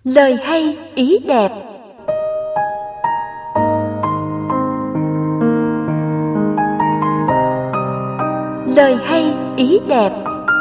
Lời hay ý đẹp. Lời hay ý đẹp.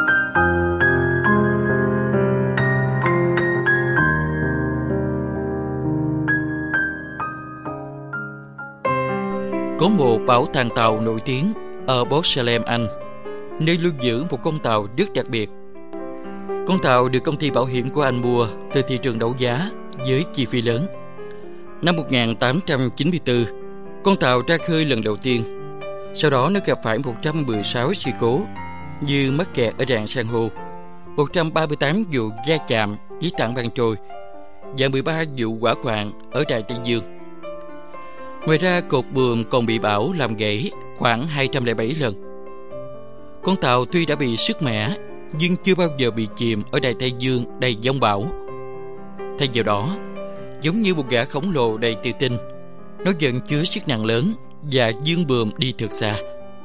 Có một bảo tàng tàu nổi tiếng ở Bethlehem, Anh, nơi lưu giữ một con tàu rất đặc biệt. Con tàu được công ty bảo hiểm của Anh mua từ thị trường đấu giá với chi phí lớn. Năm 1894, con tàu ra khơi lần đầu tiên. Sau đó nó gặp phải 116 sự cố như mắc kẹt ở rạn san hô, 138 vụ va chạm với tảng băng trôi và 13 vụ hỏa hoạn ở Đại Tây Dương. Ngoài ra, cột buồm còn bị bão làm gãy khoảng 207 lần. Con tàu tuy đã bị sứt mẻ nhưng chưa bao giờ bị chìm ở Đại Tây Dương đầy giông bão. Thay vào đó, giống như một gã khổng lồ đầy tự tin, nó vẫn chứa sức nặng lớn và vươn buồm đi thật xa.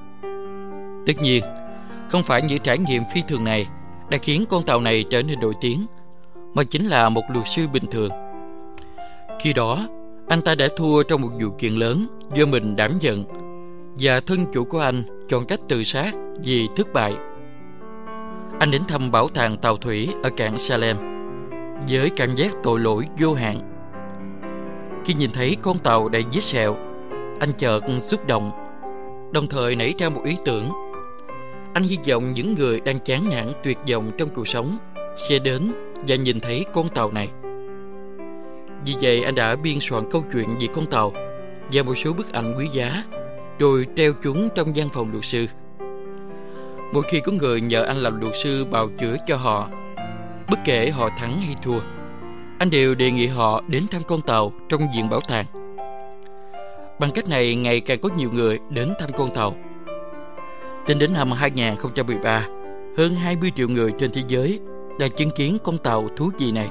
Tất nhiên, không phải những trải nghiệm phi thường này đã khiến con tàu này trở nên nổi tiếng, mà chính là một luật sư bình thường. Khi đó, anh ta đã thua trong một vụ kiện lớn do mình đảm nhận, và thân chủ của anh chọn cách tự sát vì thất bại. Anh đến thăm bảo tàng tàu thủy ở cảng Salem với cảm giác tội lỗi vô hạn. Khi nhìn thấy con tàu đầy vết sẹo, anh chợt xúc động, đồng thời nảy ra một ý tưởng. Anh hy vọng những người đang chán nản tuyệt vọng trong cuộc sống sẽ đến và nhìn thấy con tàu này. Vì vậy, anh đã biên soạn câu chuyện về con tàu và một số bức ảnh quý giá, rồi treo chúng trong văn phòng luật sư. Mỗi khi có người nhờ anh làm luật sư bào chữa cho họ, bất kể họ thắng hay thua, anh đều đề nghị họ đến thăm con tàu trong viện bảo tàng. Bằng cách này, ngày càng có nhiều người đến thăm con tàu. Tính đến năm 2013, hơn 20 triệu người trên thế giới đã chứng kiến con tàu thú vị này.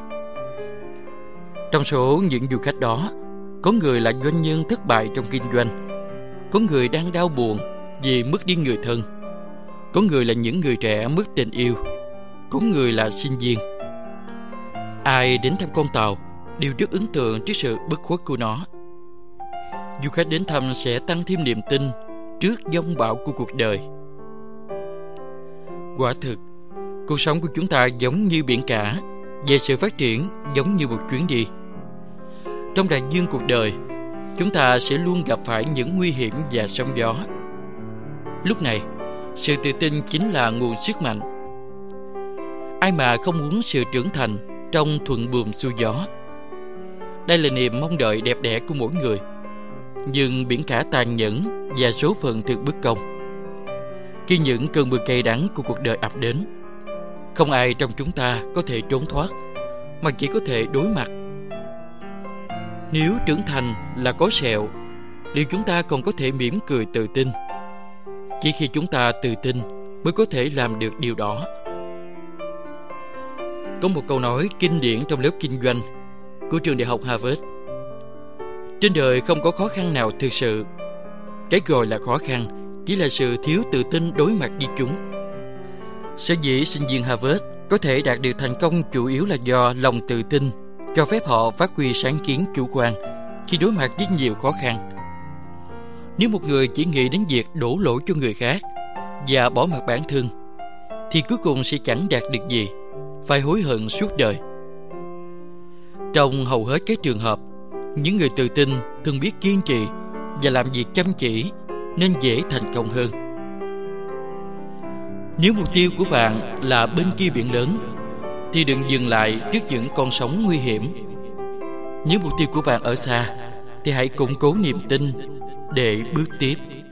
Trong số những du khách đó, có người là doanh nhân thất bại trong kinh doanh, có người đang đau buồn vì mất đi người thân, có người là những người trẻ mất tình yêu, có người là sinh viên. Ai đến thăm con tàu đều rất ấn tượng trước sự bất khuất của nó. Du khách đến thăm sẽ tăng thêm niềm tin trước giông bão của cuộc đời. Quả thực, cuộc sống của chúng ta giống như biển cả, về sự phát triển giống như một chuyến đi. Trong đại dương cuộc đời, chúng ta sẽ luôn gặp phải những nguy hiểm và sóng gió. Lúc này, sự tự tin chính là nguồn sức mạnh. Ai mà không muốn sự trưởng thành trong thuận buồm xuôi gió. Đây là niềm mong đợi đẹp đẽ của mỗi người. Nhưng biển cả tàn nhẫn và số phận thực bất công. Khi những cơn mưa cay đắng của cuộc đời ập đến, không ai trong chúng ta có thể trốn thoát, mà chỉ có thể đối mặt. Nếu trưởng thành là có sẹo, liệu chúng ta còn có thể mỉm cười tự tin? Chỉ khi chúng ta tự tin mới có thể làm được điều đó. Có một câu nói kinh điển trong lớp kinh doanh của trường đại học Harvard: trên đời không có khó khăn nào thực sự. Cái gọi là khó khăn chỉ là sự thiếu tự tin đối mặt với chúng. Sở dĩ sinh viên Harvard có thể đạt được thành công chủ yếu là do lòng tự tin cho phép họ phát huy sáng kiến chủ quan khi đối mặt với nhiều khó khăn. Nếu một người chỉ nghĩ đến việc đổ lỗi cho người khác và bỏ mặc bản thân, thì cuối cùng sẽ chẳng đạt được gì, phải hối hận suốt đời. Trong hầu hết các trường hợp, những người tự tin thường biết kiên trì và làm việc chăm chỉ nên dễ thành công hơn. Nếu mục tiêu của bạn là bên kia biển lớn, thì đừng dừng lại trước những con sóng nguy hiểm. Nếu mục tiêu của bạn ở xa, thì hãy củng cố niềm tin để bước tiếp.